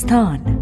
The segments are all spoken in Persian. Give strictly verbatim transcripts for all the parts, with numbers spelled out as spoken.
داستان.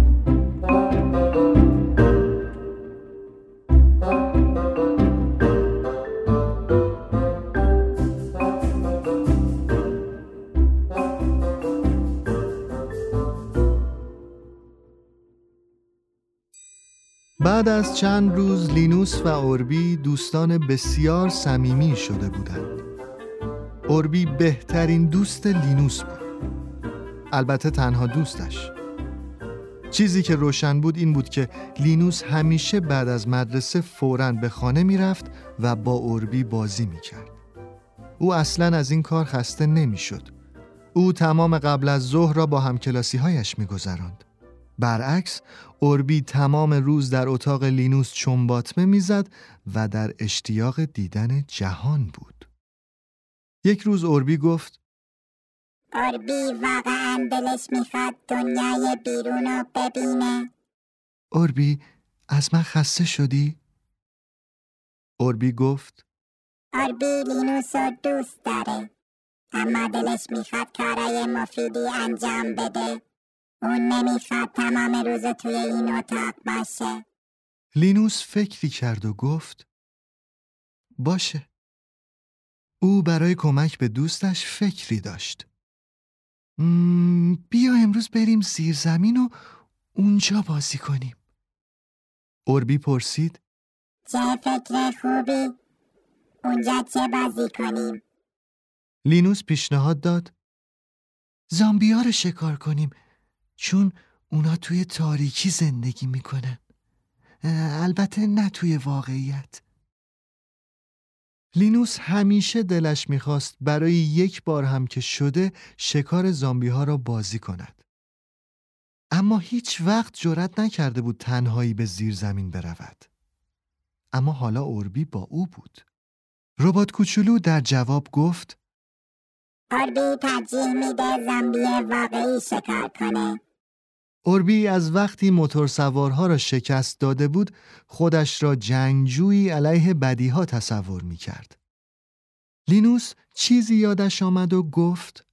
بعد از چند روز لینوس و اوربی دوستان بسیار صمیمی شده بودند. اوربی بهترین دوست لینوس بود. البته تنها دوستش. چیزی که روشن بود این بود که لینوس همیشه بعد از مدرسه فوراً به خانه می رفت و با اوربی بازی می کرد. او اصلاً از این کار خسته نمی شد. او تمام قبل از ظهر را با همکلاسی هایش می گذراند. برعکس، اوربی تمام روز در اتاق لینوس چنباتمه میزد و در اشتیاق دیدن جهان بود. یک روز اوربی گفت: اوربی واقعا دلش میخواد دنیای بیرون رو ببینه. اوربی، از من خسته شدی؟ اوربی گفت: اوربی لینوس رو دوست داره، اما دلش میخواد کارای مفیدی انجام بده. اون نمیخواد تمام روز توی این اتاق باشه. لینوس فکری کرد و گفت: باشه. او برای کمک به دوستش فکری داشت. م... بیا امروز بریم زیر زمین و اونجا بازی کنیم. اوربی پرسید: چه فکر خوبی؟ اونجا چه بازی کنیم؟ لینوس پیشنهاد داد: زامبی ها رو شکار کنیم، چون اونا توی تاریکی زندگی میکنن. البته نه توی واقعیت. لینوس همیشه دلش میخواست برای یک بار هم که شده شکار زامبی ها را بازی کند. اما هیچ وقت جرأت نکرده بود تنهایی به زیر زمین برود. اما حالا اوربی با او بود. ربات کوچولو در جواب گفت: اوربی ترجیح میده زامبی واقعی شکار کنه. اوربی از وقتی موتورسوارها را شکست داده بود خودش را جنگجویی علیه بدیها تصور می کرد. لینوس چیزی یادش آمد و گفت: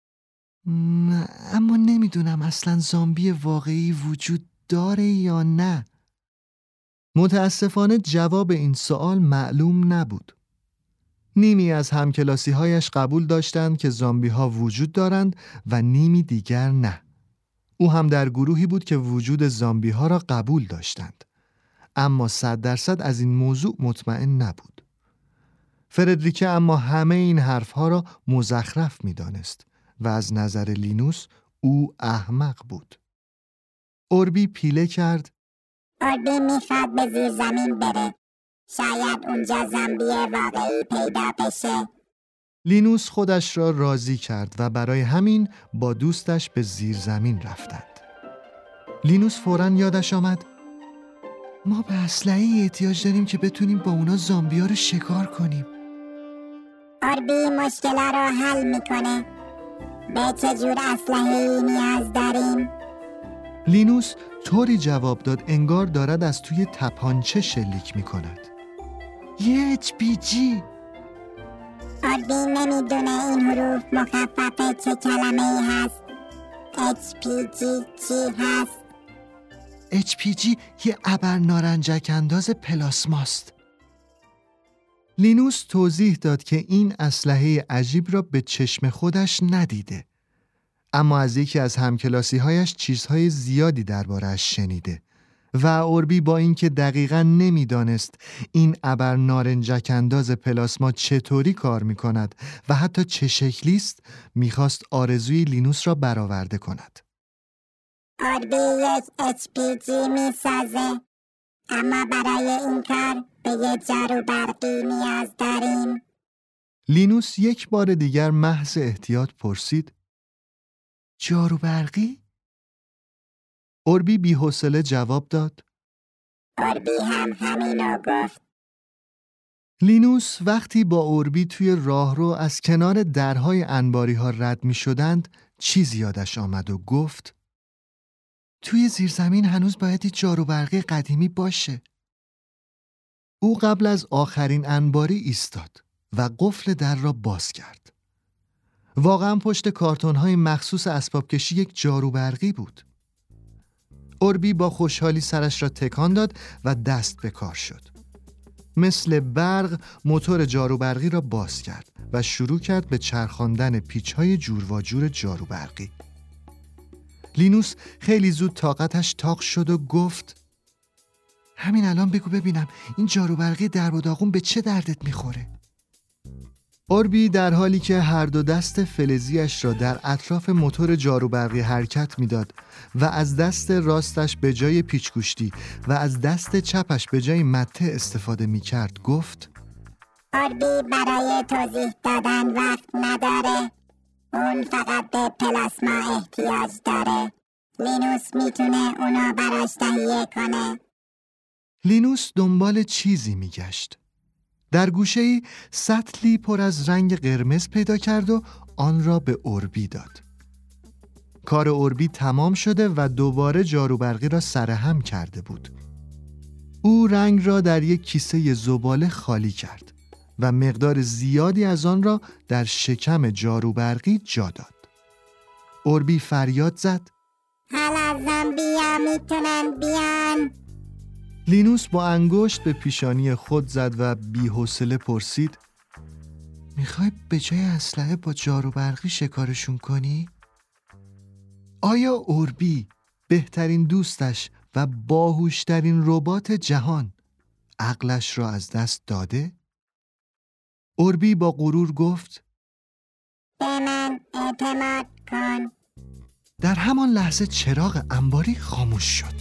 اما نمیدونم اصلا زامبی واقعی وجود داره یا نه. متاسفانه جواب این سوال معلوم نبود. نیمی از همکلاسی‌هایش قبول داشتند که زامبی ها وجود دارند و نیمی دیگر نه. او هم در گروهی بود که وجود زامبی ها را قبول داشتند، اما صد درصد از این موضوع مطمئن نبود. فردریکه اما همه این حرفها را مزخرف می دانست و از نظر لینوس او احمق بود. اوربی پیله کرد: اوربی میخواد به زیر زمین بره، شاید اونجا زامبی واقعی پیدا بشه. لینوس خودش را راضی کرد و برای همین با دوستش به زیر زمین رفتند. لینوس فوراً یادش آمد: ما به اسلحه‌ای احتیاج داریم که بتونیم با اونا زامبی‌ها رو شکار کنیم. اوربی مشکل رو حل میکنه. به چه جور اسلحه‌ای نیاز داریم؟ لینوس طوری جواب داد انگار دارد از توی تپانچه شلیک میکند. یه اچ پی جی. اوربی نمیدونه این حروف مخفف چه کلمه ای هست. اچ پی جی چی هست؟ اچ پی جی یه ابر نارنجک انداز پلاسماست. لینوس توضیح داد که این اسلحه عجیب را به چشم خودش ندیده، اما از یکی از همکلاسی‌هایش چیزهای زیادی درباره‌اش شنیده و اوربی با اینکه دقیقاً نمی‌دانست این ابر نارنجک انداز پلاسما چطوری کار می‌کند و حتی چه شکلی است، می‌خواست آرزوی لینوس را برآورده کند. اوربی یک اچ پی جی می‌سازه، اما برای این کار به یه جارو برقی نیاز داریم. لینوس یک بار دیگر محض احتیاط پرسید: جارو برقی؟ اوربی بی‌حوصله جواب داد: اوربی هم همینو گفت. لینوس وقتی با اوربی توی راهرو از کنار درهای انباری ها رد می شدند چیزی یادش آمد و گفت: توی زیرزمین هنوز باید یه جارو برقی قدیمی باشه. او قبل از آخرین انباری ایستاد و قفل در را باز کرد. واقعا پشت کارتون‌های مخصوص اسباب کشی یک جارو برقی بود. اوربی با خوشحالی سرش را تکان داد و دست به کار شد. مثل برق موتور جاروبرقی را باز کرد و شروع کرد به چرخاندن پیچ‌های جور و جور جاروبرقی. لینوس خیلی زود طاقتش تاق شد و گفت: همین الان بگو ببینم این جاروبرقی درب و داغون به چه دردت میخوره؟ اوربی در حالی که هر دو دست فلزیش را در اطراف موتور جاروبرقی حرکت میداد و از دست راستش به جای پیچگوشتی و از دست چپش به جای مته استفاده میکرد گفت: اوربی برای توضیح دادن وقت نداره. اون فقط به پلاسما احتیاج داره. لینوس میتونه اونا براش تهیه کنه. لینوس دنبال چیزی میگشت. در گوشه‌ای سطلی پر از رنگ قرمز پیدا کرد و آن را به اوربی داد. کار اوربی تمام شده و دوباره جاروبرقی را سرهم کرده بود. او رنگ را در یک کیسه زباله خالی کرد و مقدار زیادی از آن را در شکم جاروبرقی جا داد. اوربی فریاد زد: حالا زامبیا میتونن بیان. لینوس با انگشت به پیشانی خود زد و بی‌حوصله پرسید: میخوای به جای اسلحه با جاروبرقی شکارشون کنی؟ آیا اوربی، بهترین دوستش و باهوشترین ربات جهان، عقلش را از دست داده؟ اوربی با غرور گفت: به من اعتماد کن. در همان لحظه چراغ انباری خاموش شد.